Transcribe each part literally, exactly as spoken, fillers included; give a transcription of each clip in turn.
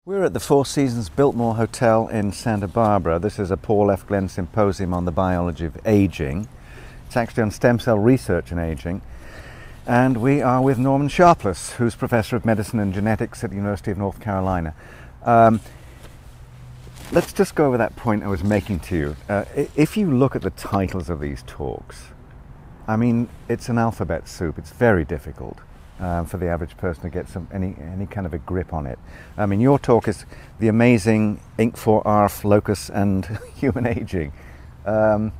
We're at the Four Seasons Biltmore Hotel in Santa Barbara. This is a Paul F. Glenn Symposium on the biology of aging. It's actually on stem cell research in aging. And we are with Norman Sharpless, who's Professor of Medicine and Genetics at the University of North Carolina. Um, let's just go over that point I was making to you. Uh, if you look at the titles of these talks, I mean, it's an alphabet soup. It's very difficult. Um, for the average person to get some any any kind of a grip on it. I mean, your talk is the amazing I N C four, A R F, locus, and human aging. Um,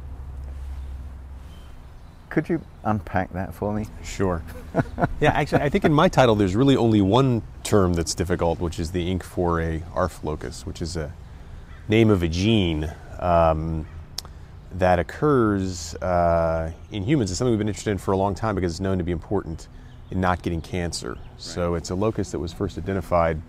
could you unpack that for me? Sure. Yeah, actually, I think in my title there's really only one term that's difficult, which is the I N C four A A R F locus, which is a name of a gene um, that occurs uh, in humans. It's something we've been interested in for a long time because it's known to be important in not getting cancer. Right. So it's a locus that was first identified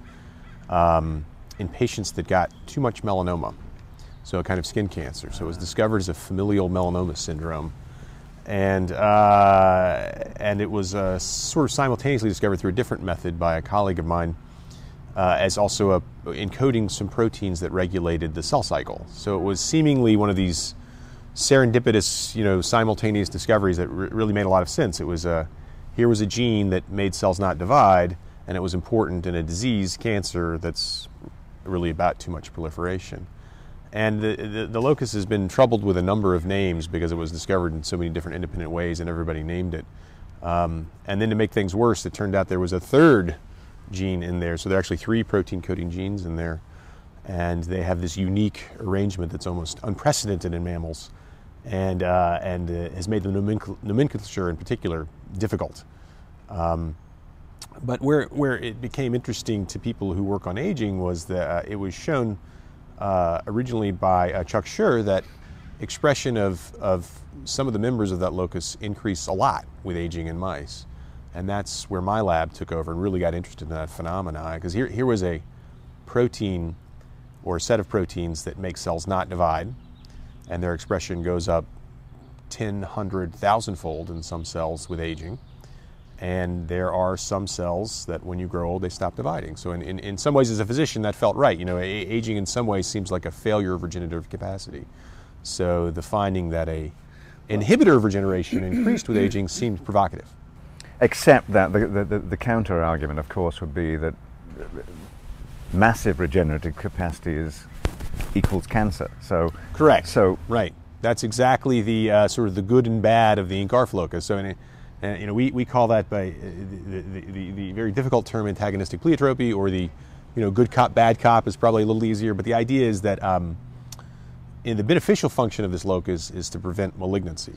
um, in patients that got too much melanoma, so a kind of skin cancer. So it was discovered as a familial melanoma syndrome. And uh, and it was uh, sort of simultaneously discovered through a different method by a colleague of mine uh, as also a, encoding some proteins that regulated the cell cycle. So it was seemingly one of these serendipitous, you know, simultaneous discoveries that r- really made a lot of sense. It was a Here was a gene that made cells not divide, and it was important in a disease, cancer, that's really about too much proliferation. And the, the, the locus has been troubled with a number of names because it was discovered in so many different independent ways, and everybody named it. Um, and then to make things worse, it turned out there was a third gene in there. So there are actually three protein-coding genes in there, and they have this unique arrangement that's almost unprecedented in mammals, and uh, and uh, has made the nomencl- nomenclature in particular difficult. Um, but where where it became interesting to people who work on aging was that uh, it was shown uh, originally by uh, Chuck Schur that expression of, of some of the members of that locus increased a lot with aging in mice. And that's where my lab took over and really got interested in that phenomena, because here, here was a protein or a set of proteins that make cells not divide, and their expression goes up ten, one hundred, one thousand fold in some cells with aging. And there are some cells that when you grow old, they stop dividing. So in, in, in some ways, as a physician, that felt right. You know, a- aging in some ways seems like a failure of regenerative capacity. So the finding that a inhibitor of regeneration increased with aging seems provocative. Except that the, the, the counter argument, of course, would be that massive regenerative capacity is equals cancer. So correct. So right. That's exactly the uh, sort of the good and bad of the I N C A R F locus. So, in, uh, you know, we, we call that by uh, the, the, the, the very difficult term antagonistic pleiotropy, or the, you know, good cop, bad cop is probably a little easier. But the idea is that um, in the beneficial function of this locus is to prevent malignancy.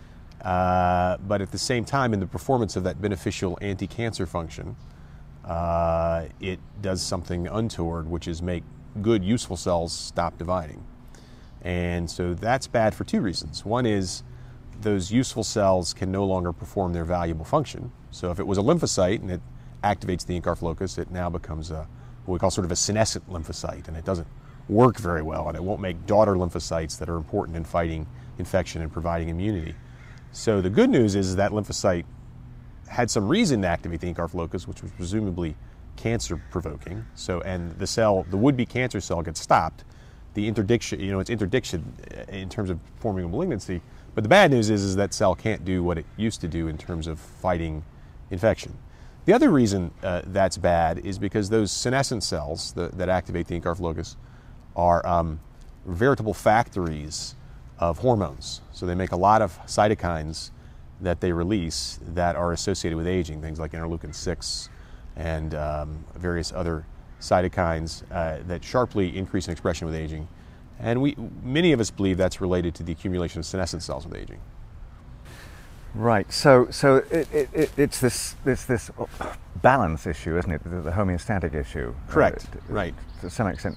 Uh, but at the same time, in the performance of that beneficial anti-cancer function, uh, it does something untoward, which is make good, useful cells stop dividing. And so that's bad for two reasons. One is those useful cells can no longer perform their valuable function. So if it was a lymphocyte and it activates the I N C A R F locus, it now becomes a, what we call sort of a senescent lymphocyte, and it doesn't work very well, and it won't make daughter lymphocytes that are important in fighting infection and providing immunity. So the good news is that lymphocyte had some reason to activate the I N C A R F locus, which was presumably cancer-provoking. So, and the cell, the would-be cancer cell, gets stopped. The interdiction, you know, it's interdiction in terms of forming a malignancy. But the bad news is, is that cell can't do what it used to do in terms of fighting infection. The other reason uh, that's bad is because those senescent cells that, that activate the I N C A R F locus are um, veritable factories of hormones. So they make a lot of cytokines that they release that are associated with aging, things like interleukin six and um, various other cytokines uh, that sharply increase in expression with aging. And we, many of us believe that's related to the accumulation of senescent cells with aging. Right. So, so it, it, it, it's this this this balance issue, isn't it? The, the homeostatic issue. Correct. Uh, right. To some extent.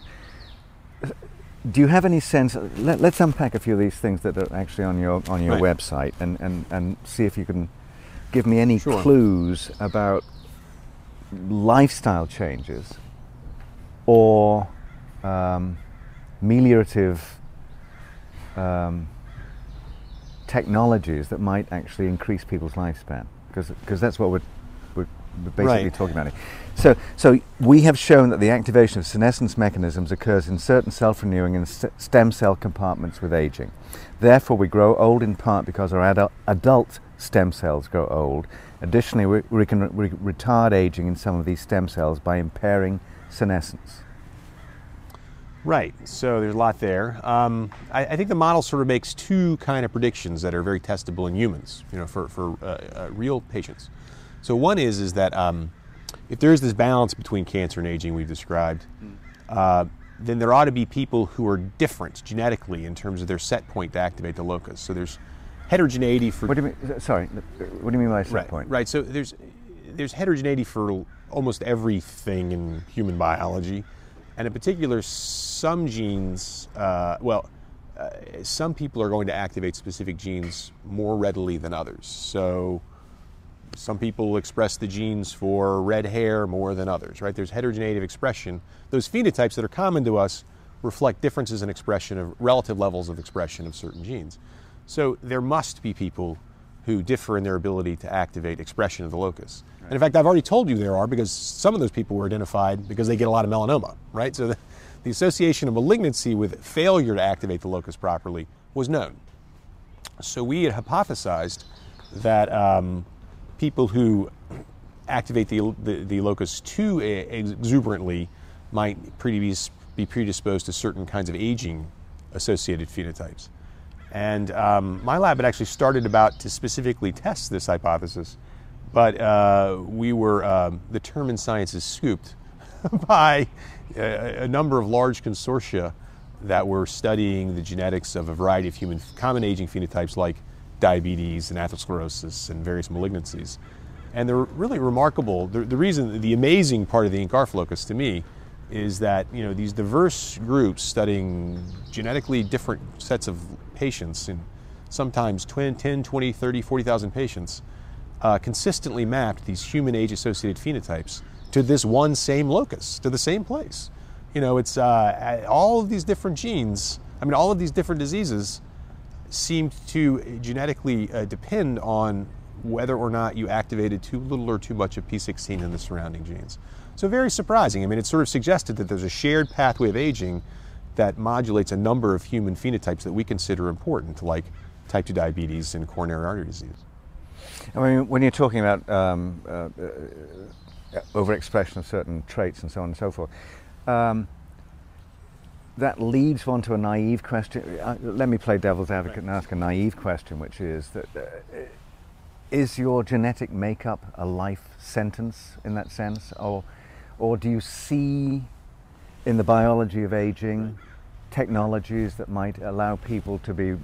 Do you have any sense? Let, let's unpack a few of these things that are actually on your on your right. website, and, and, and see if you can give me any sure. clues about lifestyle changes or um, meliorative um, technologies that might actually increase people's lifespan, because because that's what we're we're basically Right. talking about it. So, so we have shown that the activation of senescence mechanisms occurs in certain self-renewing and st- stem cell compartments with aging. Therefore, we grow old in part because our adult, adult stem cells grow old. Additionally, we, we can re- retard aging in some of these stem cells by impairing senescence. Right. So there's a lot there. Um, I, I think the model sort of makes two kind of predictions that are very testable in humans, you know, for for uh, uh, real patients. So one is is that um, if there is this balance between cancer and aging we've described, uh, then there ought to be people who are different genetically in terms of their set point to activate the locus. So there's heterogeneity for. What do you mean? Sorry, what do you mean by set right, point? Right. So there's there's heterogeneity for almost everything in human biology. And in particular, some genes, uh, well, uh, some people are going to activate specific genes more readily than others. So some people express the genes for red hair more than others, right? There's heterogeneity of expression. Those phenotypes that are common to us reflect differences in expression of relative levels of expression of certain genes. So there must be people who differ in their ability to activate expression of the locus. And in fact, I've already told you there are, because some of those people were identified because they get a lot of melanoma, right? So the, the association of malignancy with failure to activate the locus properly was known. So we had hypothesized that um, people who activate the, the, the locus too exuberantly might predis- be predisposed to certain kinds of aging-associated phenotypes. And um, my lab had actually started about to specifically test this hypothesis, but uh, we were, um, the term in science is scooped by a, a number of large consortia that were studying the genetics of a variety of human common aging phenotypes like diabetes and atherosclerosis and various malignancies. And they're really remarkable. The, the reason, the amazing part of the INCARF locus to me is that, you know, these diverse groups studying genetically different sets of patients, and sometimes ten, twenty, thirty, forty thousand patients, uh, consistently mapped these human age-associated phenotypes to this one same locus, to the same place. You know, it's uh, all of these different genes, I mean, all of these different diseases seem to genetically uh, depend on whether or not you activated too little or too much of P sixteen in the surrounding genes. So very surprising. I mean, it sort of suggested that there's a shared pathway of aging that modulates a number of human phenotypes that we consider important, like type two diabetes and coronary artery disease. I mean, when you're talking about um, uh, uh, overexpression of certain traits and so on and so forth, um, that leads on to a naive question. Uh, let me play devil's advocate and ask a naive question, which is that uh, is your genetic makeup a life sentence in that sense, or, or do you see in the biology of aging technologies that might allow people to be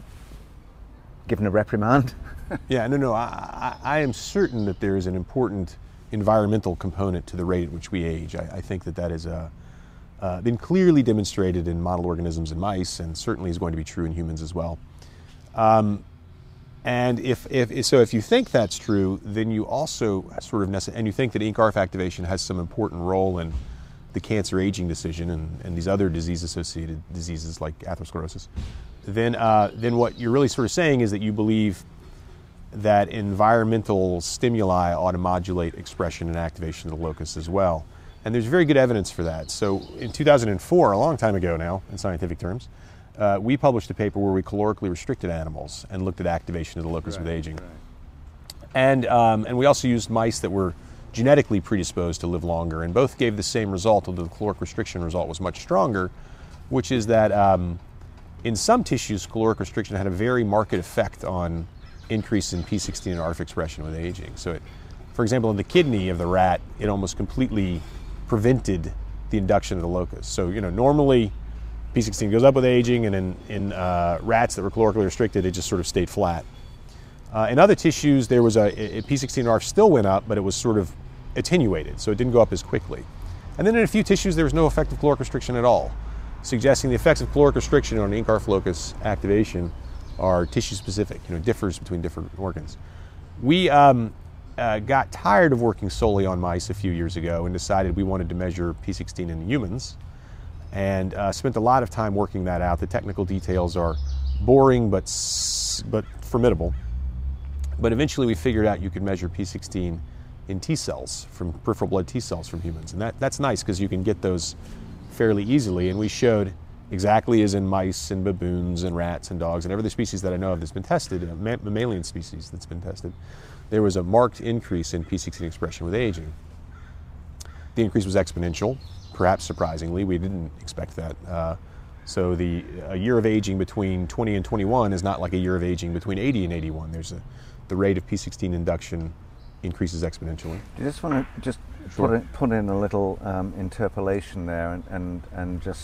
given a reprimand? Yeah, no, no, I, I, I am certain that there is an important environmental component to the rate at which we age. I, I think that that has uh, uh, been clearly demonstrated in model organisms in mice, and certainly is going to be true in humans as well. Um, and if, if so, if you think that's true, then you also sort of necess- and you think that INCARF activation has some important role in the cancer aging decision and, and these other disease-associated diseases like atherosclerosis, then uh, then what you're really sort of saying is that you believe that environmental stimuli ought to modulate expression and activation of the locus as well. And there's very good evidence for that. So in two thousand four, a long time ago now in scientific terms, uh, we published a paper where we calorically restricted animals and looked at activation of the locus Right, with aging. right. And, um, and we also used mice that were genetically predisposed to live longer, and both gave the same result, although the caloric restriction result was much stronger, which is that um, in some tissues, caloric restriction had a very marked effect on increase in P sixteen and A R F expression with aging. So, it, for example, in the kidney of the rat, it almost completely prevented the induction of the locus. So, you know, normally P sixteen goes up with aging, and in, in uh, rats that were calorically restricted, it just sort of stayed flat. Uh, in other tissues, there was a, a P sixteen and A R F still went up, but it was sort of attenuated, so it didn't go up as quickly. And then in a few tissues, there was no effect of caloric restriction at all, suggesting the effects of caloric restriction on INCARF locus activation are tissue-specific, you know, differs between different organs. We um, uh, got tired of working solely on mice a few years ago and decided we wanted to measure P sixteen in humans, and uh, spent a lot of time working that out. The technical details are boring but, s- but formidable. But eventually we figured out you could measure P sixteen in T cells, from peripheral blood T cells from humans. And that, that's nice because you can get those fairly easily. And we showed, exactly as in mice and baboons and rats and dogs and every other species that I know of that's been tested, a ma- mammalian species that's been tested, there was a marked increase in P sixteen expression with aging. The increase was exponential, perhaps surprisingly. We didn't expect that. Uh, so the a year of aging between twenty and twenty-one is not like a year of aging between eighty and eighty-one. There's a, the rate of P sixteen induction increases exponentially. Do you just want to just Sure. put, in, put in a little um, interpolation there and, and, and just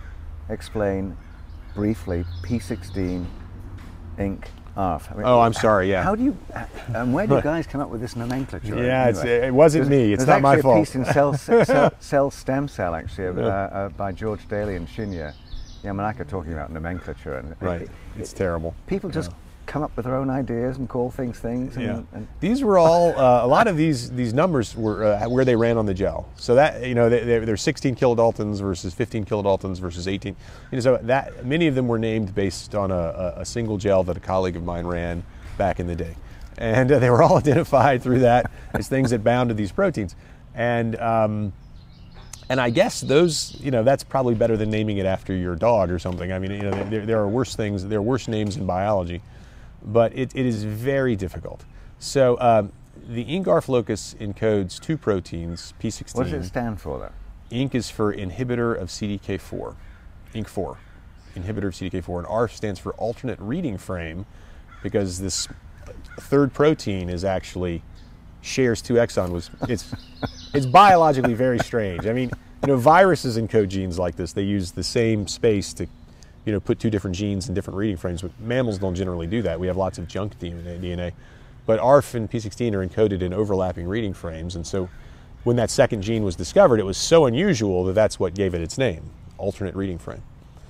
explain briefly P sixteen, Inc, A R F? I mean, Oh, I'm sorry, yeah. How do you, and where do you guys come up with this nomenclature? Yeah, it's, anyway? it wasn't There's- me. It's there's not my actually fault. a piece in Cell, cell, cell Stem Cell, actually, uh, Yeah. uh, by George Daly and Shinya Yamanaka, talking about nomenclature. And Right. it- It's terrible. people just Yeah. come up with their own ideas and call things things. And, Yeah. and These were all, uh, a lot of these these numbers were uh, where they ran on the gel. So that, you know, they, they, they're sixteen kilodaltons versus fifteen kilodaltons versus eighteen. You know, so that, many of them were named based on a, a, a single gel that a colleague of mine ran back in the day. And uh, they were all identified through that as things that bound to these proteins. And, um, and I guess those, you know, that's probably better than naming it after your dog or something. I mean, you know, there, there are worse things, there are worse names in biology. But it, it is very difficult. So um, the I N C A R F locus encodes two proteins, P sixteen. what does it stand for, though? I N C is for inhibitor of C D K four, I N C four, inhibitor of C D K four, and A R F stands for alternate reading frame, because this third protein is actually shares two exons. With, it's it's biologically very strange. I mean, you know, viruses encode genes like this. They use the same space to, you know, put two different genes in different reading frames, but mammals don't generally do that. We have lots of junk D N A, but A R F and P sixteen are encoded in overlapping reading frames, and so when that second gene was discovered, it was so unusual that that's what gave it its name, alternate reading frame.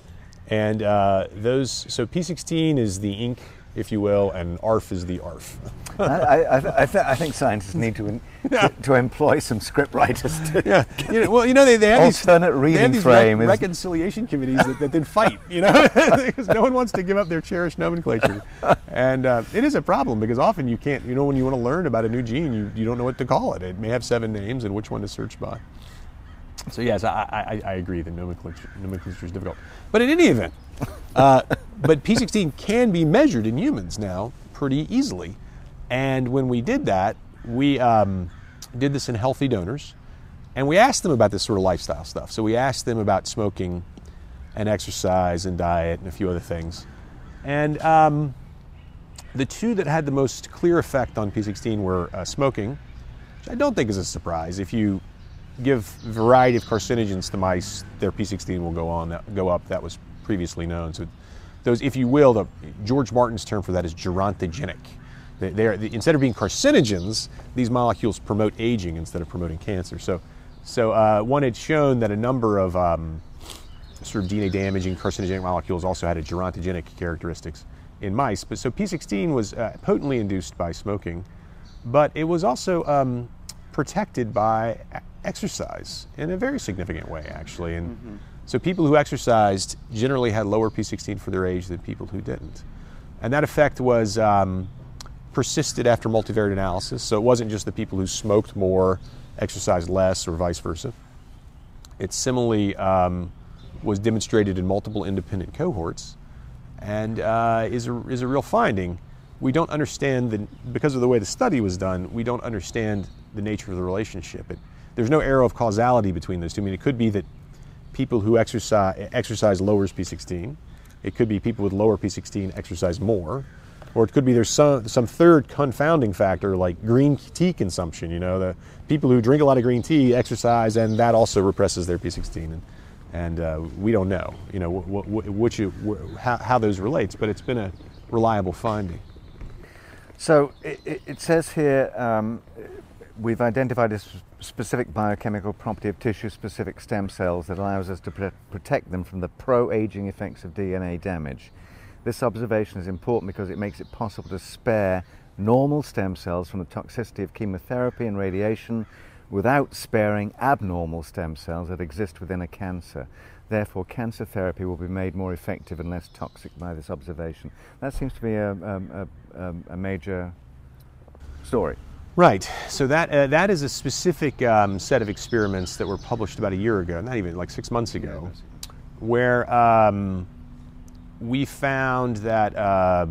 And uh, those, so P sixteen is the I N C, if you will, and A R F is the A R F. I, I, I, th- I think scientists need to, in, to to employ some script writers to Yeah, you know, well, you know, they, they have alternate these, reading they have these frame rec- is- reconciliation committees that, that then fight, you know, because no one wants to give up their cherished nomenclature. And uh, it is a problem because often you can't, you know, when you want to learn about a new gene, you, you don't know what to call it. It may have seven names and which one to search by. So yes, I, I, I agree that nomenclature, nomenclature is difficult. But in any event, uh, but P sixteen can be measured in humans now pretty easily. And when we did that, we um, did this in healthy donors, and we asked them about this sort of lifestyle stuff. So we asked them about smoking and exercise and diet and a few other things. And um, the two that had the most clear effect on P sixteen were uh, smoking, which I don't think is a surprise. If you give a variety of carcinogens to mice, their P sixteen will go on, go up. That was previously known. So those, if you will, the, George Martin's term for that is gerontogenic. They, they are, instead of being carcinogens, these molecules promote aging instead of promoting cancer. So, so uh, one had shown that a number of um, sort of D N A damaging carcinogenic molecules also had a gerontogenic characteristics in mice. But so P sixteen was uh, potently induced by smoking, but it was also um, protected by exercise in a very significant way, actually. And mm-hmm. so people who exercised generally had lower P sixteen for their age than people who didn't. And that effect was um, persisted after multivariate analysis. So it wasn't just the people who smoked more, exercised less, or vice versa. It similarly um, was demonstrated in multiple independent cohorts, and uh, is a, is a real finding. We don't understand, the, because of the way the study was done, we don't understand the nature of the relationship. It, there's no arrow of causality between those two. I mean, it could be that people who exercise, exercise lowers P sixteen. It could be people with lower P sixteen exercise more. Or it could be there's some, some third confounding factor like green tea consumption. You know, the people who drink a lot of green tea exercise, and that also represses their P sixteen. And, and uh, we don't know, you know, wh- wh- which it, wh- how, how those relates, but it's been a reliable finding. So it, it says here um, we've identified a specific biochemical property of tissue-specific stem cells that allows us to pre- protect them from the pro-aging effects of D N A damage. This observation is important because it makes it possible to spare normal stem cells from the toxicity of chemotherapy and radiation without sparing abnormal stem cells that exist within a cancer. Therefore, cancer therapy will be made more effective and less toxic by this observation. That seems to be a, a, a, a major story. Right. So that uh, that is a specific um, set of experiments that were published about a year ago, not even like six months ago, where um, we found that uh,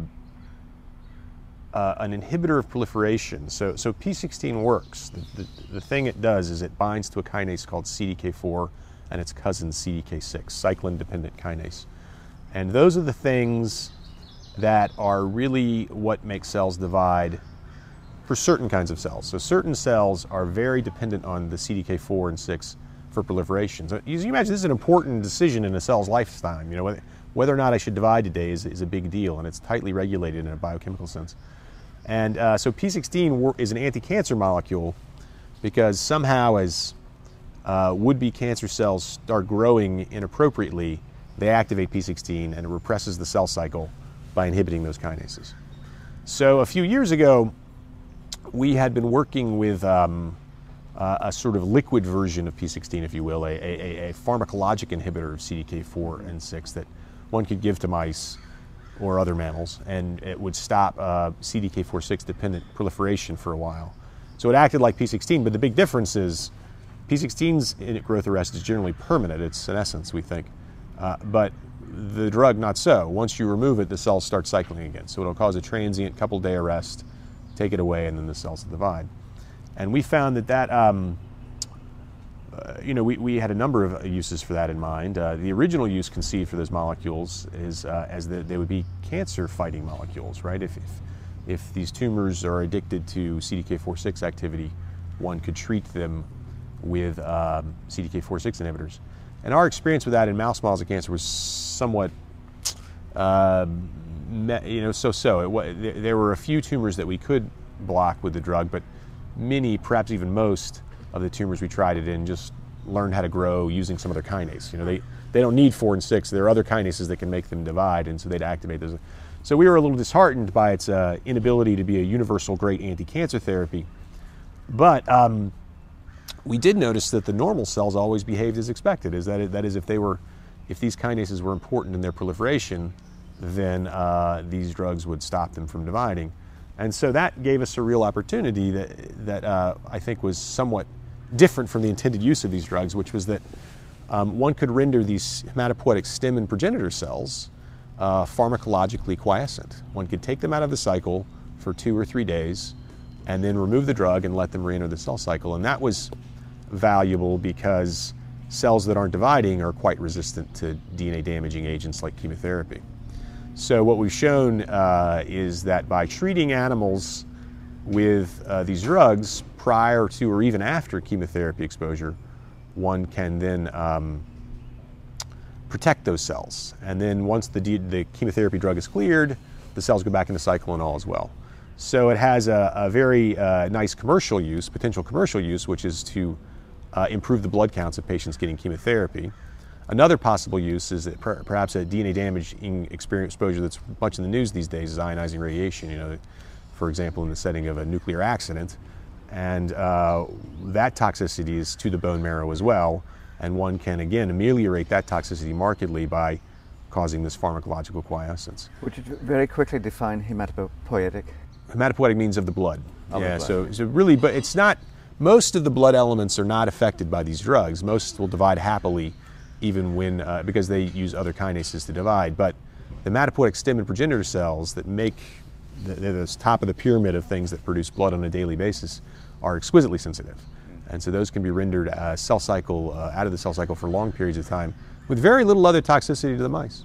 uh, an inhibitor of proliferation. So so P sixteen works. The, the, the thing it does is it binds to a kinase called C D K four and its cousin C D K six, cyclin-dependent kinase, and those are the things that are really what make cells divide for certain kinds of cells. So certain cells are very dependent on the C D K four and six for proliferation. So you imagine this is an important decision in a cell's lifetime. You know, whether, whether or not I should divide today is, is a big deal, and it's tightly regulated in a biochemical sense. And uh, so P sixteen is an anti-cancer molecule because somehow as uh, would-be cancer cells start growing inappropriately, they activate P sixteen and it represses the cell cycle by inhibiting those kinases. So a few years ago, we had been working with um, uh, a sort of liquid version of P sixteen, if you will, a, a, a pharmacologic inhibitor of C D K four and six that one could give to mice or other mammals, and it would stop uh, C D K four six dependent proliferation for a while. So it acted like P sixteen, but the big difference is P sixteen's growth arrest is generally permanent. It's senescence, we think. Uh, but the drug, not so. Once you remove it, the cells start cycling again. So it'll cause a transient couple day arrest, take it away, and then the cells will divide. And we found that that, um, uh, you know, we, we had a number of uses for that in mind. Uh, the original use conceived for those molecules is uh, as the, they would be cancer-fighting molecules, right? If, if, if these tumors are addicted to C D K four six activity, one could treat them with um, C D K four six inhibitors. And our experience with that in mouse models of cancer was somewhat uh, you know, so-so. It, there were a few tumors that we could block with the drug, but many, perhaps even most, of the tumors we tried it in just learned how to grow using some other kinase. You know, they, they don't need four and six. There are other kinases that can make them divide, and so they'd activate those. So we were a little disheartened by its uh, inability to be a universal great anti-cancer therapy. But um, we did notice that the normal cells always behaved as expected. Is that it, that is, if they were, if these kinases were important in their proliferation, then uh, these drugs would stop them from dividing. And so that gave us a real opportunity that, that uh, I think was somewhat different from the intended use of these drugs, which was that um, one could render these hematopoietic stem and progenitor cells uh, pharmacologically quiescent. One could take them out of the cycle for two or three days and then remove the drug and let them re-enter the cell cycle. And that was valuable because cells that aren't dividing are quite resistant to D N A damaging agents like chemotherapy. So what we've shown uh, is that by treating animals with uh, these drugs prior to or even after chemotherapy exposure, one can then um, protect those cells. And then once the, D- the chemotherapy drug is cleared, the cells go back into cycle and all is well. So it has a, a very uh, nice commercial use, potential commercial use, which is to uh, improve the blood counts of patients getting chemotherapy. Another possible use is that per- perhaps a D N A damaging exposure that's much in the news these days is ionizing radiation, you know, for example, in the setting of a nuclear accident. And uh, that toxicity is to the bone marrow as well. And one can, again, ameliorate that toxicity markedly by causing this pharmacological quiescence. Would you very quickly define hematopoietic? Hematopoietic means of the blood. Of yeah, the blood. So, so really, but it's not, most of the blood elements are not affected by these drugs. Most will divide happily even when, uh, because they use other kinases to divide. But the hematopoietic stem and progenitor cells that make, the, they're the top of the pyramid of things that produce blood on a daily basis, are exquisitely sensitive. And so those can be rendered uh, cell cycle, uh, out of the cell cycle for long periods of time with very little other toxicity to the mice.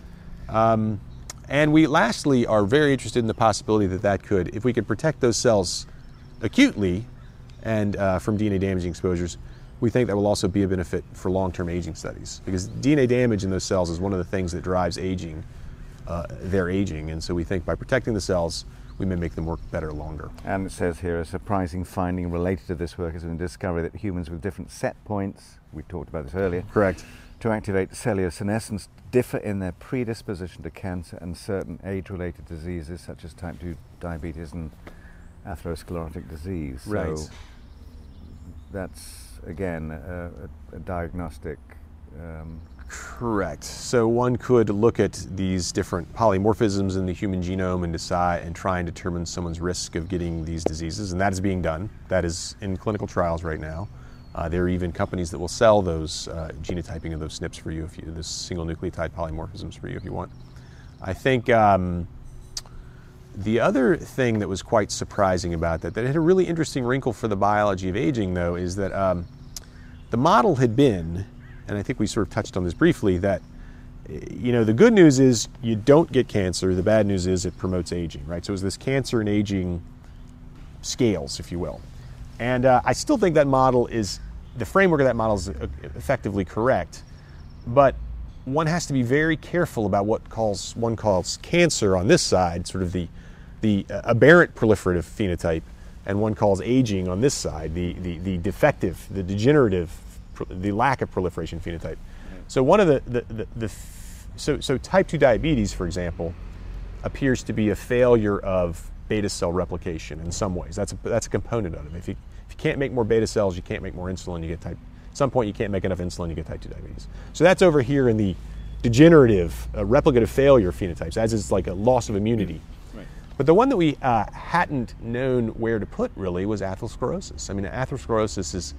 Um, and we lastly are very interested in the possibility that that could, if we could protect those cells acutely and uh, from D N A damaging exposures, we think that will also be a benefit for long-term aging studies, because D N A damage in those cells is one of the things that drives aging, uh, their aging. And so we think by protecting the cells, we may make them work better longer. And it says here, a surprising finding related to this work has been discovered that humans with different set points, we talked about this earlier, correct, to activate cellular senescence differ in their predisposition to cancer and certain age-related diseases such as type two diabetes and atherosclerotic disease. Right. So that's, again, a, a, a diagnostic um, Correct. So one could look at these different polymorphisms in the human genome and decide and try and determine someone's risk of getting these diseases, and that is being done. That is in clinical trials right now. Uh, there are even companies that will sell those uh, genotyping of those S N Ps for you, if you, this single nucleotide polymorphisms for you if you want. I think um, the other thing that was quite surprising about that, that had a really interesting wrinkle for the biology of aging, though, is that um, the model had been, and I think we sort of touched on this briefly, that, you know, the good news is you don't get cancer. The bad news is it promotes aging, right? So it was this cancer and aging scales, if you will. And uh, I still think that model is, the framework of that model is effectively correct, but one has to be very careful about what calls one calls cancer on this side, sort of the, the aberrant proliferative phenotype, and one calls aging on this side, the, the, the defective, the degenerative, the lack of proliferation phenotype. So one of the, the, the, the so, so type two diabetes, for example, appears to be a failure of beta cell replication in some ways. That's a, that's a component of it. If you, if you can't make more beta cells, you can't make more insulin, you get type, at some point you can't make enough insulin, you get type two diabetes. So that's over here in the degenerative, uh, replicative failure phenotypes, as is like a loss of immunity. Right. But the one that we uh, hadn't known where to put really was atherosclerosis. I mean, atherosclerosis is,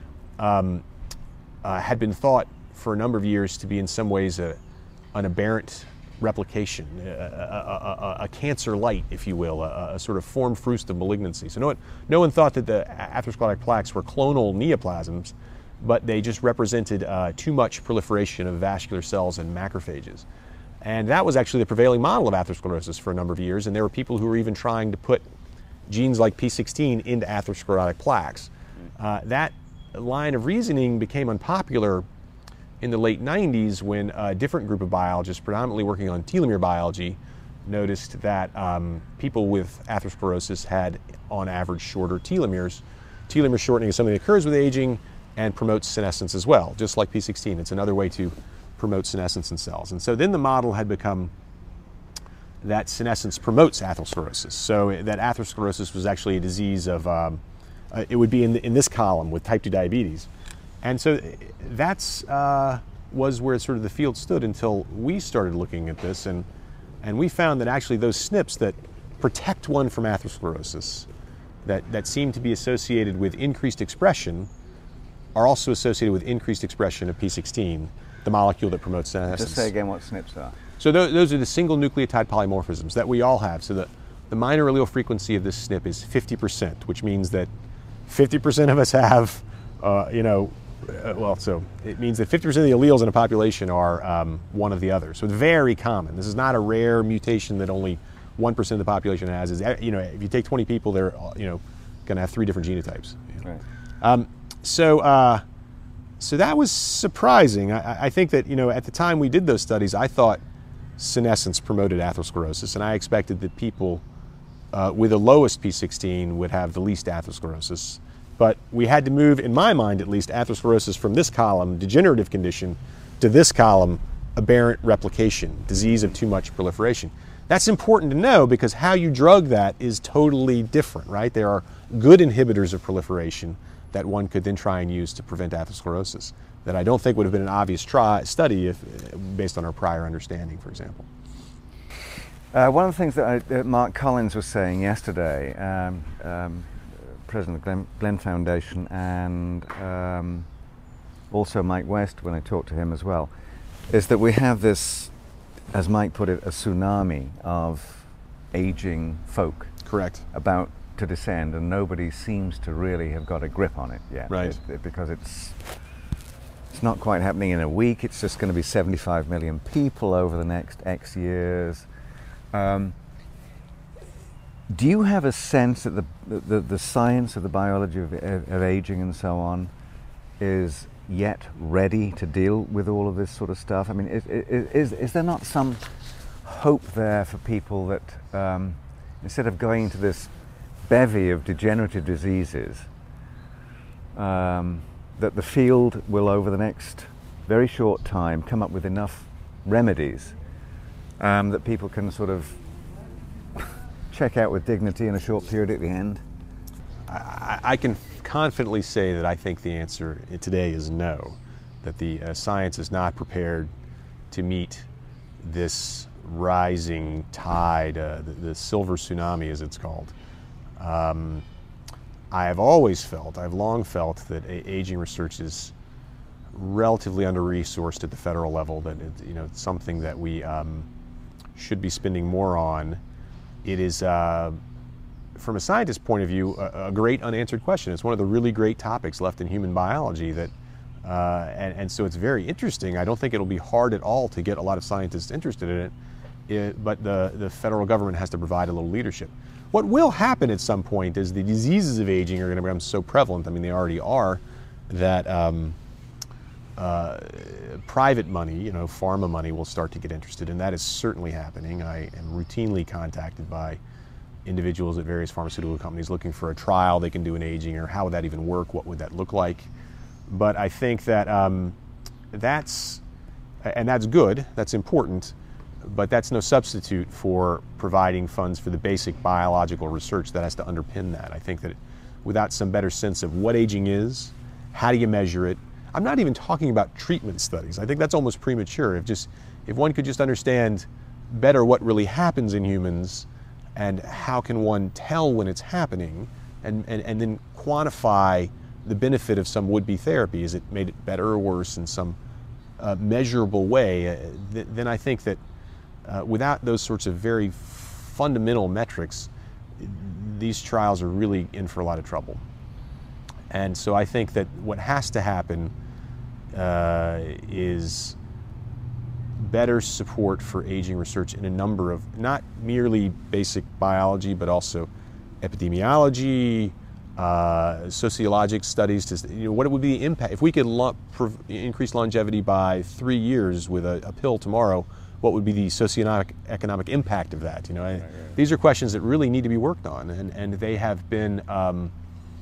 um, Uh, had been thought for a number of years to be in some ways a, an aberrant replication, a, a, a, a cancer light, if you will, a, a sort of formed fruit of malignancy. So no one, no one thought that the atherosclerotic plaques were clonal neoplasms, but they just represented uh, too much proliferation of vascular cells and macrophages. And that was actually the prevailing model of atherosclerosis for a number of years, and there were people who were even trying to put genes like P sixteen into atherosclerotic plaques. Uh, that line of reasoning became unpopular in the late nineties when a different group of biologists, predominantly working on telomere biology, noticed that um, people with atherosclerosis had, on average, shorter telomeres. Telomere shortening is something that occurs with aging and promotes senescence as well, just like P sixteen. It's another way to promote senescence in cells. And so then the model had become that senescence promotes atherosclerosis, so that atherosclerosis was actually a disease of um, Uh, it would be in, the, in this column with type two diabetes. And so that's uh, was where sort of the field stood until we started looking at this, and, and we found that actually those S N Ps that protect one from atherosclerosis, that, that seem to be associated with increased expression, are also associated with increased expression of P sixteen, the molecule that promotes senescence. Just say again what S N Ps are. So th- those are the single nucleotide polymorphisms that we all have. So the, the minor allele frequency of this S N P is fifty percent, which means that fifty percent of us have, uh, you know, uh, well, so it means that fifty percent of the alleles in a population are um, one of the other. So it's very common. This is not a rare mutation that only one percent of the population has. Is, you know, if you take twenty people, they're, you know, going to have three different genotypes. You know? Right. Um, so, uh, so that was surprising. I, I think that, you know, at the time we did those studies, I thought senescence promoted atherosclerosis, and I expected that people Uh, with the lowest P sixteen would have the least atherosclerosis. But we had to move, in my mind at least, atherosclerosis from this column, degenerative condition, to this column, aberrant replication, disease of too much proliferation. That's important to know because how you drug that is totally different, right? There are good inhibitors of proliferation that one could then try and use to prevent atherosclerosis that I don't think would have been an obvious try, study if, based on our prior understanding, for example. Uh, one of the things that, I, that Mark Collins was saying yesterday, um, um, president of the Glenn, Glenn Foundation, and um, also Mike West, when I talked to him as well, is that we have this, as Mike put it, a tsunami of aging folk. Correct. About to descend, and nobody seems to really have got a grip on it yet. Right. It, it, because it's it's not quite happening in a week. It's just going to be seventy-five million people over the next X years. Um, do you have a sense that the, the, the science of the biology of, of aging and so on is yet ready to deal with all of this sort of stuff? I mean, is, is, is there not some hope there for people that um, instead of going into this bevy of degenerative diseases, um, that the field will over the next very short time come up with enough remedies Um, that people can sort of check out with dignity in a short period at the end? I, I can confidently say that I think the answer today is no, that the uh, science is not prepared to meet this rising tide, uh, the, the silver tsunami as it's called. Um, I have always felt, I've long felt that a- aging research is relatively under-resourced at the federal level, that it, you know, it's something that we um, should be spending more on. It is, uh, from a scientist's point of view, a, a great unanswered question. It's one of the really great topics left in human biology, that, uh, and, and so it's very interesting. I don't think it'll be hard at all to get a lot of scientists interested in it, it but the, the federal government has to provide a little leadership. What will happen at some point is the diseases of aging are going to become so prevalent, I mean they already are, that um, uh, private money, you know, pharma money will start to get interested, and that is certainly happening. I am routinely contacted by individuals at various pharmaceutical companies looking for a trial they can do in aging, or how would that even work, what would that look like. But I think that um, that's, and that's good, that's important, but that's no substitute for providing funds for the basic biological research that has to underpin that. I think that without some better sense of what aging is, how do you measure it, I'm not even talking about treatment studies. I think that's almost premature. If just, if one could just understand better what really happens in humans, and how can one tell when it's happening, and, and, and then quantify the benefit of some would-be therapy. Is it made it better or worse in some uh, measurable way? Uh, th- then I think that uh, without those sorts of very fundamental metrics, these trials are really in for a lot of trouble. And so I think that what has to happen uh, is better support for aging research in a number of, not merely basic biology, but also epidemiology, uh, sociologic studies, to, you know, what would be the impact? If we could lo- prov- increase longevity by three years with a, a pill tomorrow, what would be the socioeconomic economic impact of that? You know, I, right, right. These are questions that really need to be worked on, and, and they have been, um,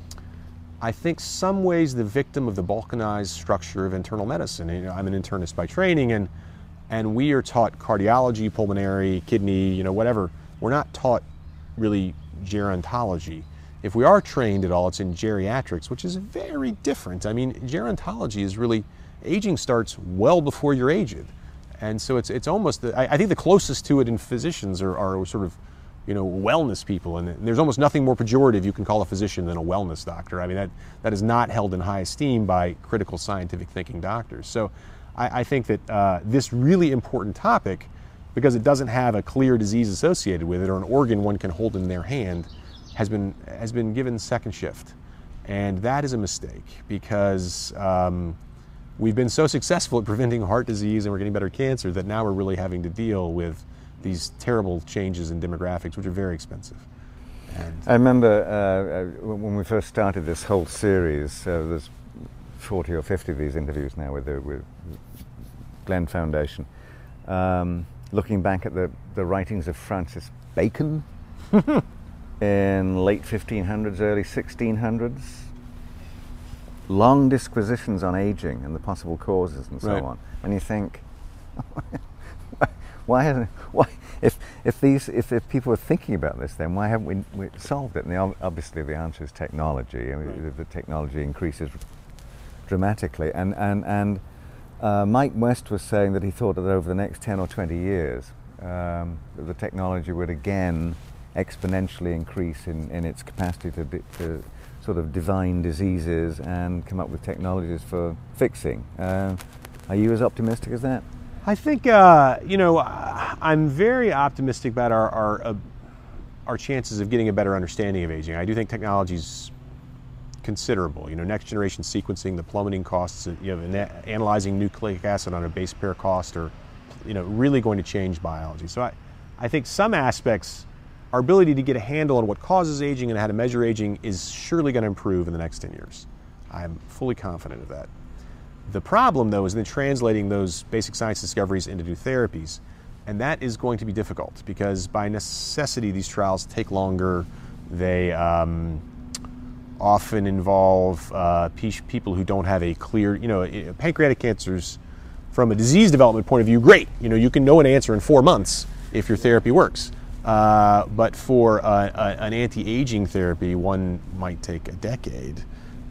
I think, some ways the victim of the balkanized structure of internal medicine. You know, I'm an internist by training, and and we are taught cardiology, pulmonary, kidney, you know, whatever. We're not taught really gerontology. If we are trained at all, it's in geriatrics, which is very different. I mean, gerontology is really, aging starts well before you're aged. And so it's it's almost, the, I, I think the closest to it in physicians are, are sort of, you know, wellness people. And there's almost nothing more pejorative you can call a physician than a wellness doctor. I mean, that, that is not held in high esteem by critical scientific thinking doctors. So I, I think that uh, this really important topic, because it doesn't have a clear disease associated with it or an organ one can hold in their hand, has been has been given second shift. And that is a mistake, because um, we've been so successful at preventing heart disease and we're getting better cancer that now we're really having to deal with these terrible changes in demographics, which are very expensive. And I remember uh, when we first started this whole series, uh, there's forty or fifty of these interviews now with the with Glenn Foundation, um, looking back at the, the writings of Francis Bacon in late fifteen hundreds, early sixteen hundreds. Long disquisitions on aging and the possible causes and so right. on. And you think, why hasn't, why, if if these if, if people are thinking about this, then why haven't we, we solved it? And the, obviously the answer is technology. I mean, right. the, the technology increases dramatically. And and and uh, Mike West was saying that he thought that over the next ten or twenty years, um, that the technology would again exponentially increase in, in its capacity to, di- to sort of divine diseases and come up with technologies for fixing. Uh, are you as optimistic as that? I think, uh, you know, I'm very optimistic about our our, uh, our chances of getting a better understanding of aging. I do think technology's considerable. You know, next generation sequencing, the plummeting costs, you know, na- analyzing nucleic acid on a base pair cost are, you know, really going to change biology. So I, I think some aspects, our ability to get a handle on what causes aging and how to measure aging is surely going to improve in the next ten years. I'm fully confident of that. The problem, though, is then translating those basic science discoveries into new therapies. And that is going to be difficult because by necessity, these trials take longer. They um, often involve uh, pe- people who don't have a clear, you know, pancreatic cancers from a disease development point of view, great. You know, you can know an answer in four months if your therapy works. Uh, but for uh, a, an anti-aging therapy, one might take a decade.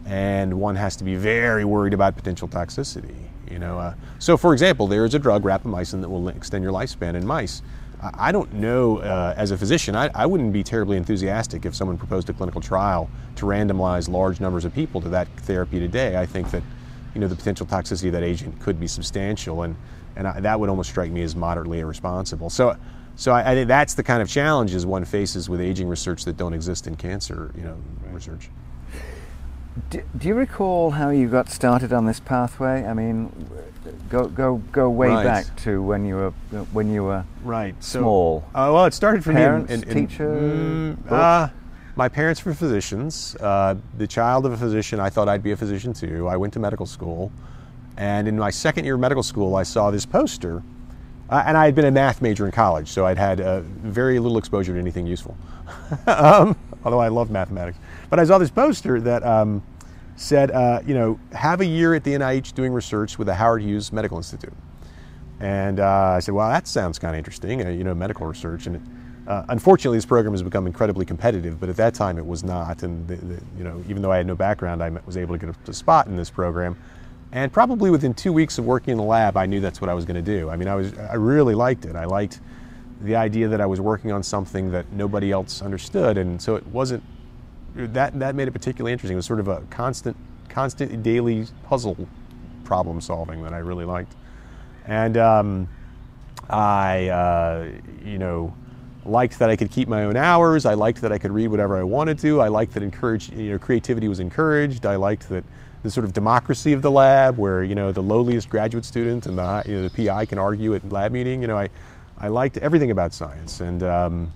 and one has to be very worried about potential toxicity. You know, uh, so for example, there is a drug, rapamycin, that will extend your lifespan in mice. I don't know, uh, as a physician, I, I wouldn't be terribly enthusiastic if someone proposed a clinical trial to randomize large numbers of people to that therapy today. I think that, you know, the potential toxicity of that agent could be substantial, and, and I, that would almost strike me as moderately irresponsible. So, so I, I think that's the kind of challenges one faces with aging research that don't exist in cancer, you know, research. Do, do you recall how you got started on this pathway? I mean, go go go way right. back to when you were when you were right small. So, uh, well, it started for parents, me in, in, in teacher. Mm, uh, my parents were physicians. Uh, the child of a physician, I thought I'd be a physician too. I went to medical school, and in my second year of medical school, I saw this poster. Uh, and I had been a math major in college, so I'd had uh, very little exposure to anything useful. um, although I love mathematics. But I saw this poster that um, said, uh, you know, have a year at the N I H doing research with the Howard Hughes Medical Institute. And uh, I said, well, that sounds kind of interesting, uh, you know, medical research. And it, uh, unfortunately, this program has become incredibly competitive, but at that time it was not. And, the, the, you know, even though I had no background, I was able to get a, a spot in this program. And probably within two weeks of working in the lab, I knew that's what I was going to do. I mean, I was, I really liked it. I liked the idea that I was working on something that nobody else understood, and so it wasn't, that, that made it particularly interesting. It was sort of a constant, constant daily puzzle problem solving that I really liked. And um, I, uh, you know, liked that I could keep my own hours. I liked that I could read whatever I wanted to. I liked that encouraged, you know, creativity was encouraged. I liked that the sort of democracy of the lab, where, you know, the lowliest graduate student and the, you know, the P I can argue at lab meeting. You know, I, I liked everything about science. And um,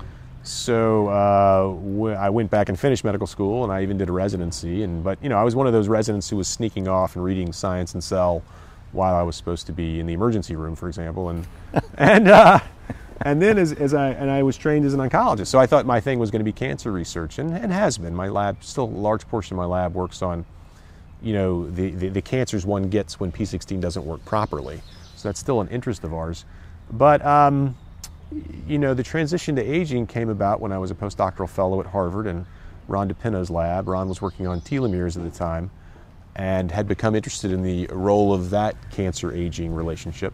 so uh, w- I went back and finished medical school, and I even did a residency. And but you know, I was one of those residents who was sneaking off and reading Science and Cell while I was supposed to be in the emergency room, for example. And and uh, and then as, as I and I was trained as an oncologist, so I thought my thing was going to be cancer research, and, and has been. My lab, still a large portion of my lab works on, you know, the, the, the cancers one gets when P sixteen doesn't work properly. So that's still an interest of ours. But, um, you know, the transition to aging came about when I was a postdoctoral fellow at Harvard in Ron DePino's lab. Ron was working on telomeres at the time and had become interested in the role of that cancer-aging relationship.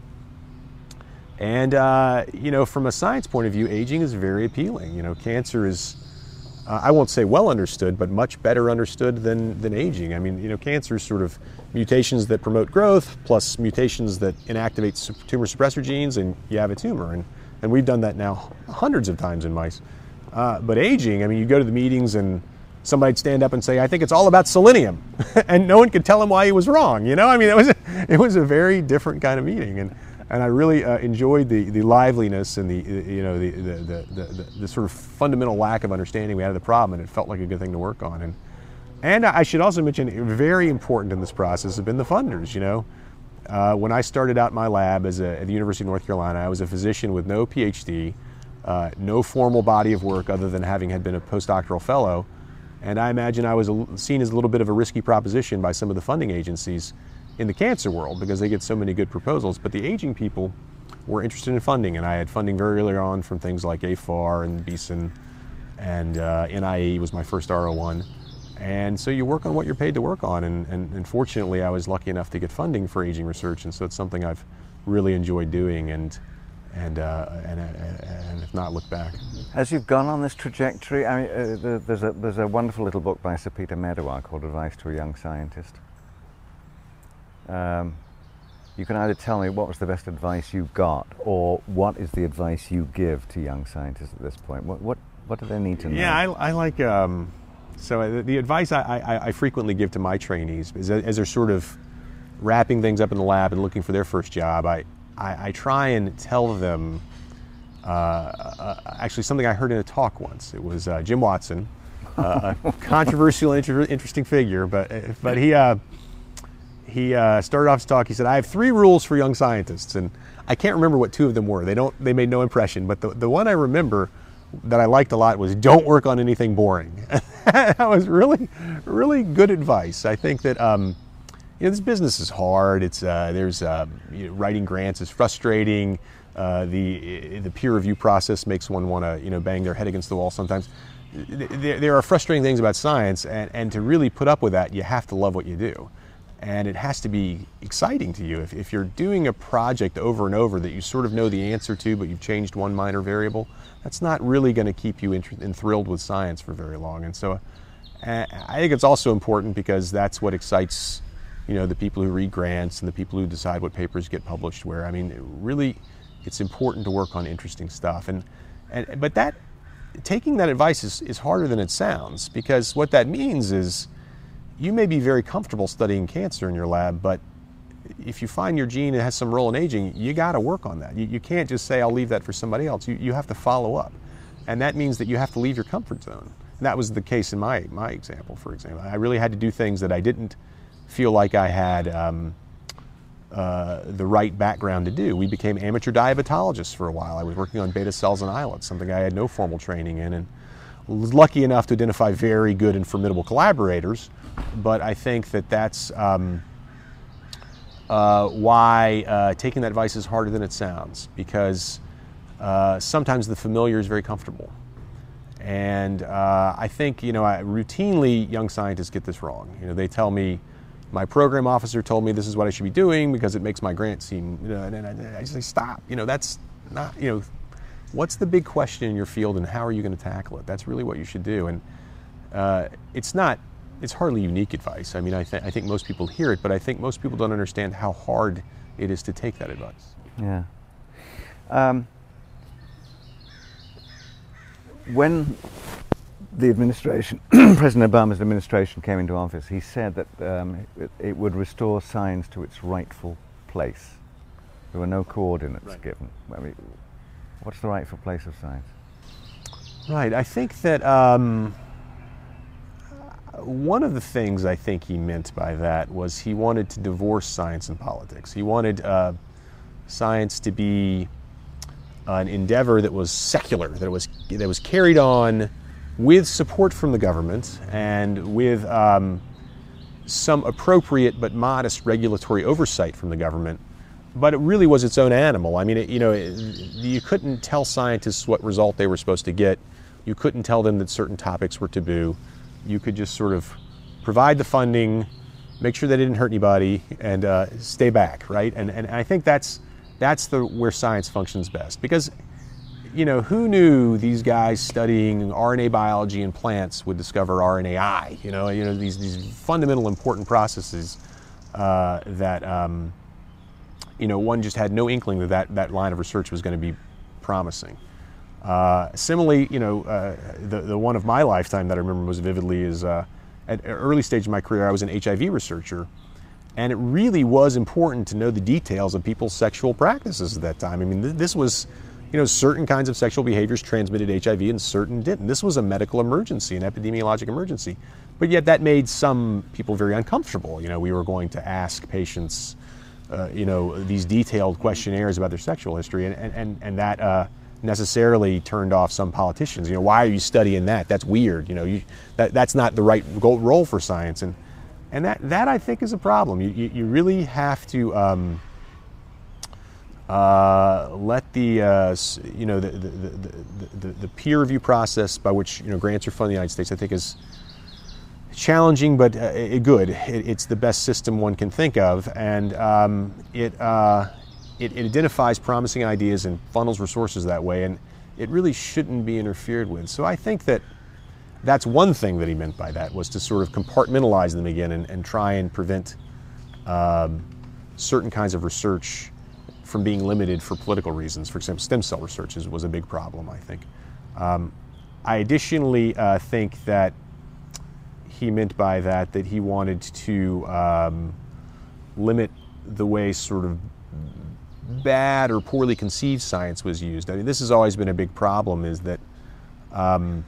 And, uh, you know, from a science point of view, aging is very appealing. You know, cancer is, Uh, I won't say well understood, but much better understood than, than aging. I mean, you know, cancer is sort of mutations that promote growth plus mutations that inactivate tumor suppressor genes, and you have a tumor. And, and we've done that now hundreds of times in mice. Uh, but aging, I mean, you go to the meetings and somebody'd stand up and say, I think it's all about selenium. And no one could tell him why he was wrong. You know, I mean, it was a, it was a very different kind of meeting. And And I really uh, enjoyed the, the liveliness and the, you know, the the, the, the the sort of fundamental lack of understanding we had of the problem, and it felt like a good thing to work on. And and I should also mention, very important in this process have been the funders. You know, uh, when I started out my lab as a, at the University of North Carolina, I was a physician with no PhD, uh, no formal body of work other than having had been a postdoctoral fellow, and I imagine I was a, seen as a little bit of a risky proposition by some of the funding agencies in the cancer world, because they get so many good proposals. But the aging people were interested in funding, and I had funding very early on from things like A F A R and Beeson, and uh, N I E was my first R O one. And so you work on what you're paid to work on, and, and, and fortunately I was lucky enough to get funding for aging research, and so it's something I've really enjoyed doing, and and uh, and, and have not looked back. As you've gone on this trajectory, I mean, uh, there's a there's a wonderful little book by Sir Peter Medawar called Advice to a Young Scientist. Um, you can either tell me what was the best advice you got, or what is the advice you give to young scientists at this point. What what, what do they need to know? Yeah, I, I like, um, so the, the advice I, I, I frequently give to my trainees is as they're sort of wrapping things up in the lab and looking for their first job, I, I, I try and tell them, uh, uh, actually something I heard in a talk once. It was uh, Jim Watson, uh, a controversial, inter- interesting figure, but, but he... Uh, He uh, started off his talk. He said, "I have three rules for young scientists," and I can't remember what two of them were. They don't. They made no impression. But the the one I remember that I liked a lot was, "Don't work on anything boring." That was really, really good advice. I think that um, you know, this business is hard. It's uh, there's uh, you know, writing grants is frustrating. Uh, the the peer review process makes one want to you know bang their head against the wall sometimes. there, there are frustrating things about science, and, and to really put up with that, you have to love what you do. And it has to be exciting to you. If, if you're doing a project over and over that you sort of know the answer to, but you've changed one minor variable, that's not really going to keep you int- enthralled with science for very long. And so uh, I think it's also important because that's what excites, you know, the people who read grants and the people who decide what papers get published where. I mean, it really, it's important to work on interesting stuff. And, and but that, taking that advice is, is harder than it sounds, because what that means is you may be very comfortable studying cancer in your lab, but if you find your gene that has some role in aging, you got to work on that. You, you can't just say, I'll leave that for somebody else. You, you have to follow up. And that means that you have to leave your comfort zone. And that was the case in my, my example, for example. I really had to do things that I didn't feel like I had um, uh, the right background to do. We became amateur diabetologists for a while. I was working on beta cells and islets, something I had no formal training in, and was lucky enough to identify very good and formidable collaborators. But I think that that's um, uh, why uh, taking that advice is harder than it sounds, because uh, sometimes the familiar is very comfortable. And uh, I think, you know, I, routinely young scientists get this wrong. You know, they tell me, my program officer told me this is what I should be doing because it makes my grant seem, you know, and I, I say, stop. You know, that's not, you know, what's the big question in your field and how are you going to tackle it? That's really what you should do. And uh, it's not, it's hardly unique advice. I mean, I, th- I think most people hear it, but I think most people don't understand how hard it is to take that advice. Yeah. Um, when the administration, President Obama's administration came into office, he said that um, it, it would restore science to its rightful place. There were no coordinates right. given. I mean, what's the rightful place of science? Right. I think that um, one of the things I think he meant by that was he wanted to divorce science and politics. He wanted uh, science to be an endeavor that was secular, that was that was carried on with support from the government and with um, some appropriate but modest regulatory oversight from the government. But it really was its own animal. I mean, it, you know, it, you couldn't tell scientists what result they were supposed to get. You couldn't tell them that certain topics were taboo. You could just sort of provide the funding, make sure they didn't hurt anybody, and uh, stay back, right? And and I think that's that's the where science functions best. Because, you know, who knew these guys studying R N A biology in plants would discover R N A I? You know, you know these these fundamental important processes uh, that. Um, You know, one just had no inkling that that, that line of research was going to be promising. Uh, similarly, you know, uh, the the one of my lifetime that I remember most vividly is uh, at an early stage of my career, I was an H I V researcher, and it really was important to know the details of people's sexual practices at that time. I mean, th- this was, you know, certain kinds of sexual behaviors transmitted H I V and certain didn't. This was a medical emergency, an epidemiologic emergency, but yet that made some people very uncomfortable. You know, we were going to ask patients, Uh, you know, these detailed questionnaires about their sexual history, and and and that uh, necessarily turned off some politicians. You know, why are you studying that? That's weird. You know, you, that that's not the right role for science, and and that that I think is a problem. You you, you really have to um, uh, let the uh, you know the the, the the the peer review process by which, you know, grants are funded in the United States, I think is challenging, but uh, good. It, it's the best system one can think of, and um, it, uh, it it identifies promising ideas and funnels resources that way, and it really shouldn't be interfered with. So I think that that's one thing that he meant by that, was to sort of compartmentalize them again and, and try and prevent um, certain kinds of research from being limited for political reasons. For example, stem cell research is, was a big problem, I think. Um, I additionally uh, think that he meant by that that he wanted to um, limit the way sort of bad or poorly conceived science was used. I mean, this has always been a big problem, is that um,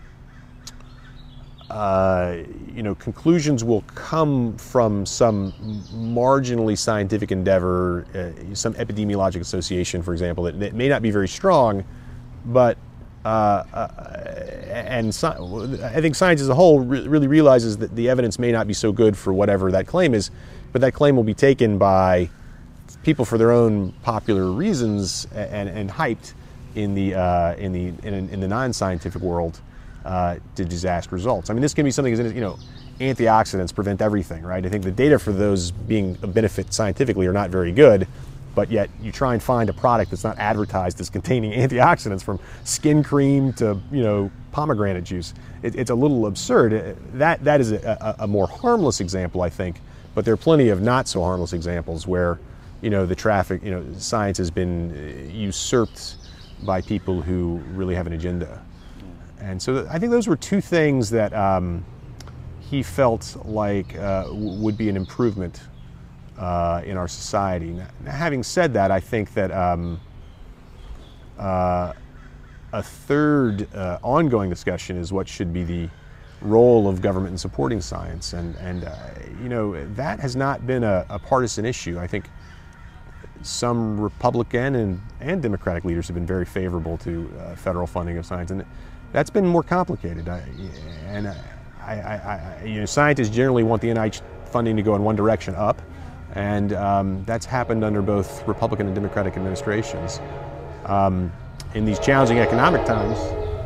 uh, you know, conclusions will come from some marginally scientific endeavor, uh, some epidemiologic association, for example, that, that may not be very strong, but Uh, uh, and so, I think science as a whole re- really realizes that the evidence may not be so good for whatever that claim is, but that claim will be taken by people for their own popular reasons and, and hyped in the uh, in the in, in the non-scientific world uh, to disaster results. I mean, this can be something as, you know, antioxidants prevent everything, right? I think the data for those being a benefit scientifically are not very good, but yet you try and find a product that's not advertised as containing antioxidants, from skin cream to, you know, pomegranate juice. It, it's a little absurd. That that is a, a, a more harmless example, I think, but there are plenty of not so harmless examples where, you know, the traffic, you know, science has been usurped by people who really have an agenda. And so I think those were two things that um, he felt like uh, w- would be an improvement uh, in our society. Now, having said that, I think that um, uh, a third uh, ongoing discussion is what should be the role of government in supporting science. And, and uh, you know, that has not been a, a partisan issue. I think some Republican and, and Democratic leaders have been very favorable to uh, federal funding of science, and that's been more complicated. I, and I, I, I, you know, scientists generally want the N I H funding to go in one direction, up, and um, that's happened under both Republican and Democratic administrations. Um, in these challenging economic times,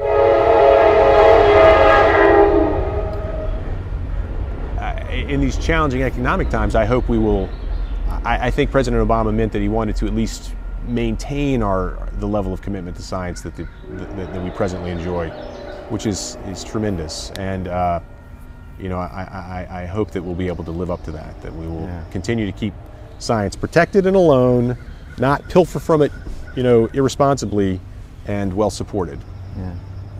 uh, in these challenging economic times, I hope we will. I, I think President Obama meant that he wanted to at least maintain our the level of commitment to science that the, that, that we presently enjoy, which is is tremendous. And uh, you know, I, I, I hope that we'll be able to live up to that. That we will yeah. continue to keep science protected and alone, not pilfer from it, you know, irresponsibly, and well supported. Yeah.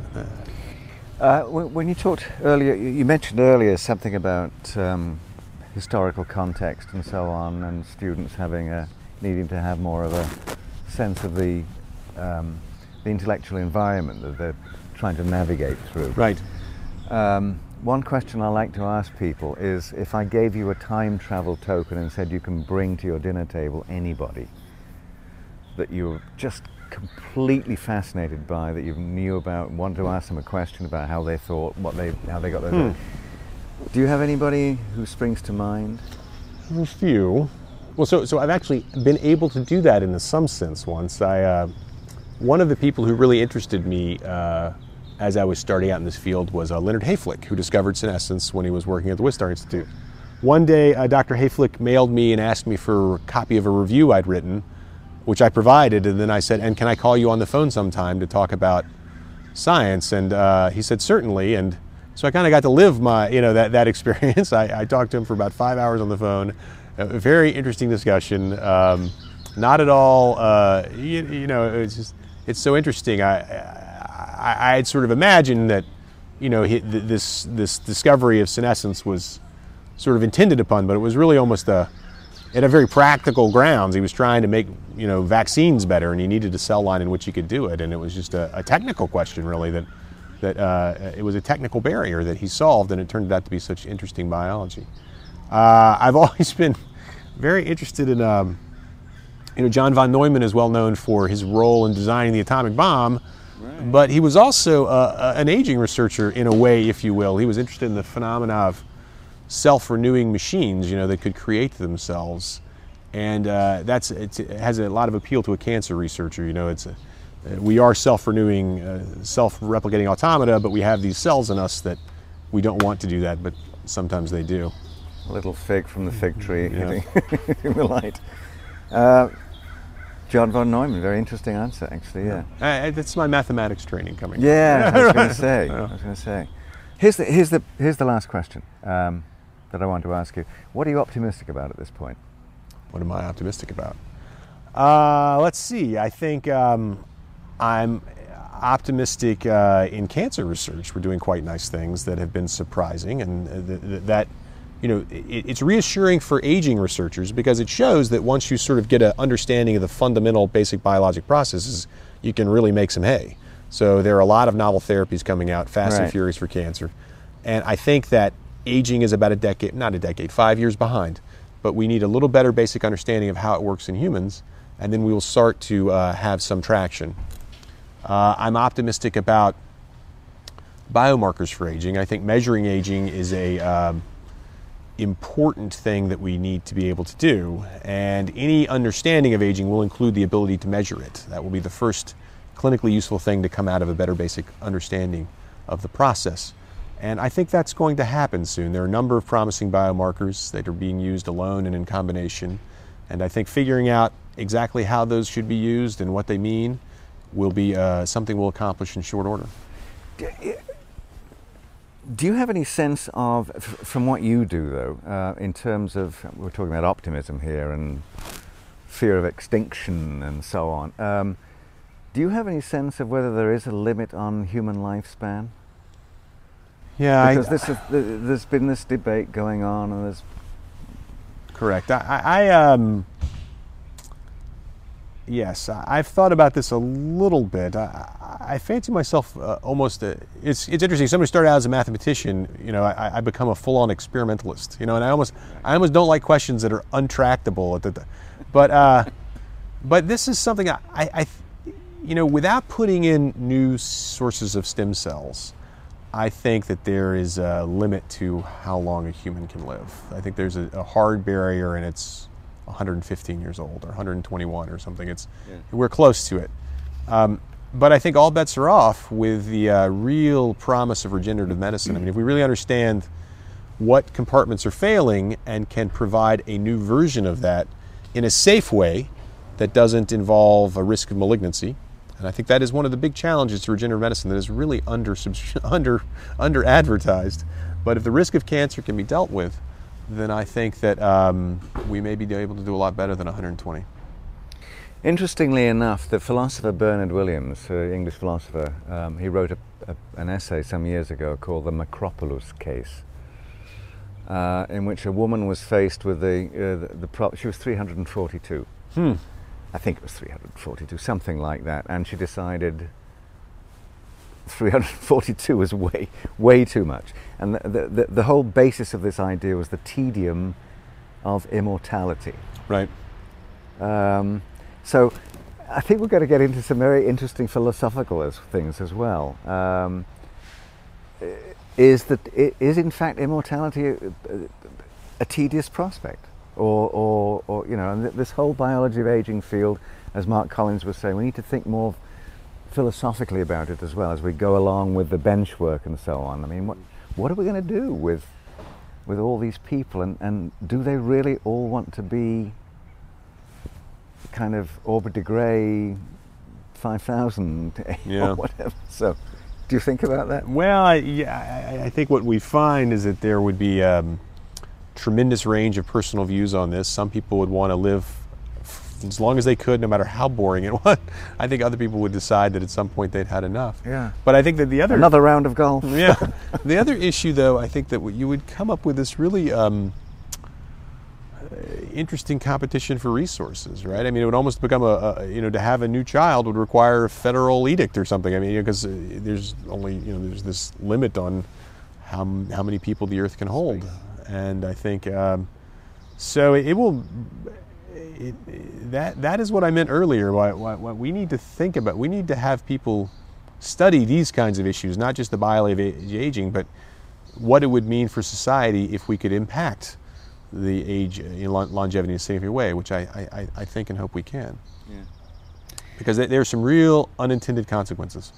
Uh, when, when you talked earlier, you mentioned earlier something about um, historical context and so on, and students having a needing to have more of a sense of the um, the intellectual environment that they're trying to navigate through. Right. Um, one question I like to ask people is, if I gave you a time travel token and said you can bring to your dinner table anybody that you're just completely fascinated by, that you knew about, want to ask them a question about how they thought, what they, how they got their. Hmm. Do you have anybody who springs to mind? A few. Well, so so I've actually been able to do that in some sense once. I uh, one of the people who really interested me uh, as I was starting out in this field was uh, Leonard Hayflick, who discovered senescence when he was working at the Wistar Institute. One day, uh, Doctor Hayflick mailed me and asked me for a copy of a review I'd written, which I provided, and then I said, "And can I call you on the phone sometime to talk about science?" And uh, he said, "Certainly." And so I kind of got to live my, you know, that that experience. I, I talked to him for about five hours on the phone. A very interesting discussion. Um, not at all, uh, you, you know, it's just, it's so interesting. I, I, I had sort of imagined that, you know, he, this this discovery of senescence was sort of intended upon, but it was really almost a, at a very practical grounds. He was trying to make, you know, vaccines better, and he needed a cell line in which he could do it, and it was just a, a technical question, really, that that uh, it was a technical barrier that he solved, and it turned out to be such interesting biology. Uh, I've always been very interested in, um, you know, John von Neumann is well known for his role in designing the atomic bomb, right. But he was also uh, an aging researcher in a way, if you will. He was interested in the phenomena of self-renewing machines, you know, that could create themselves, and uh, that's it's, it has a lot of appeal to a cancer researcher. You know, it's a, we are self-renewing, uh, self-replicating automata, but we have these cells in us that we don't want to do that, but sometimes they do. A little fig from the fig tree, yeah. hitting the light. Uh, John von Neumann, very interesting answer, actually. Yeah, uh, that's my mathematics training coming. Yeah, I was going to say. I was going to say. Here's the here's the here's the last question um, that I want to ask you. What are you optimistic about at this point? What am I optimistic about? Uh, let's see. I think um, I'm optimistic uh, in cancer research. We're doing quite nice things that have been surprising, and uh, th- th- that. You know, it, it's reassuring for aging researchers because it shows that once you sort of get an understanding of the fundamental basic biologic processes, you can really make some hay. So there are a lot of novel therapies coming out, fast right. and furious for cancer. And I think that aging is about a decade, not a decade, five years behind. But we need a little better basic understanding of how it works in humans, and then we will start to uh, have some traction. Uh, I'm optimistic about biomarkers for aging. I think measuring aging is a um, important thing that we need to be able to do, and any understanding of aging will include the ability to measure it. That will be the first clinically useful thing to come out of a better basic understanding of the process. And I think that's going to happen soon. There are a number of promising biomarkers that are being used alone and in combination. And I think figuring out exactly how those should be used and what they mean will be uh, something we'll accomplish in short order. Do you have any sense of, f- from what you do though, uh, in terms of, we're talking about optimism here and fear of extinction and so on, um, do you have any sense of whether there is a limit on human lifespan? Yeah, because I, this is, there's been this debate going on, and there's correct. I, I um, yes, I've thought about this a little bit. I, I fancy myself uh, almost. A, it's it's interesting. Somebody started out as a mathematician. You know, I, I become a full-on experimentalist. You know, and I almost I almost don't like questions that are untractable. At the, but uh, but this is something I, I you know, without putting in new sources of stem cells, I think that there is a limit to how long a human can live. I think there's a, a hard barrier, and it's one hundred fifteen years old or one hundred twenty-one or something. It's yeah. We're close to it. Um, but I think all bets are off with the uh, real promise of regenerative medicine. I mean, if we really understand what compartments are failing and can provide a new version of that in a safe way that doesn't involve a risk of malignancy. And I think that is one of the big challenges to regenerative medicine that is really under under under advertised. But if the risk of cancer can be dealt with, then I think that um, we may be able to do a lot better than one hundred twenty. Interestingly enough, the philosopher Bernard Williams, uh, English philosopher, um, he wrote a, a, an essay some years ago called The Macropulos Case, uh, in which a woman was faced with the, uh, the, the pro- she was three hundred forty-two. Hmm. I think it was three hundred forty-two, something like that, and she decided three hundred forty-two was way, way too much. And the, the, the whole basis of this idea was the tedium of immortality. Right. Um, so I think we're going to get into some very interesting philosophical as, things as well. Um, is that is in fact immortality a, a tedious prospect? Or, or, or, you know, and this whole biology of aging field, as Mark Collins was saying, we need to think more philosophically about it as well as we go along with the bench work and so on. I mean, what what are we going to do with with all these people, and, and do they really all want to be kind of Aubrey de Grey five thousand yeah. or whatever? So, do you think about that? Well, I, yeah, I, I think what we find is that there would be Um, tremendous range of personal views on this. Some people would want to live f- as long as they could, no matter how boring it was. I think other people would decide that at some point they'd had enough. Yeah. But I think that the other another round of golf. Yeah. The other issue, though, I think that you would come up with this really um, interesting competition for resources, right? I mean, it would almost become a, a you know, to have a new child would require a federal edict or something. I mean, because you know, there's only you know there's this limit on how how many people the Earth can hold. And I think um, so. It, it will. It, that that is what I meant earlier. What, what, what we need to think about. We need to have people study these kinds of issues, not just the biology of aging, but what it would mean for society if we could impact the age, you know, longevity in a safer way, which I, I, I think and hope we can. Yeah. Because there are some real unintended consequences.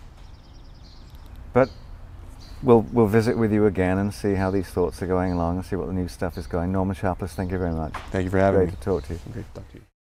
But. We'll we'll visit with you again and see how these thoughts are going along and see what the new stuff is going. Norman Sharpless, thank you very much. Thank you for having Great me. to talk to you. Great to talk to you.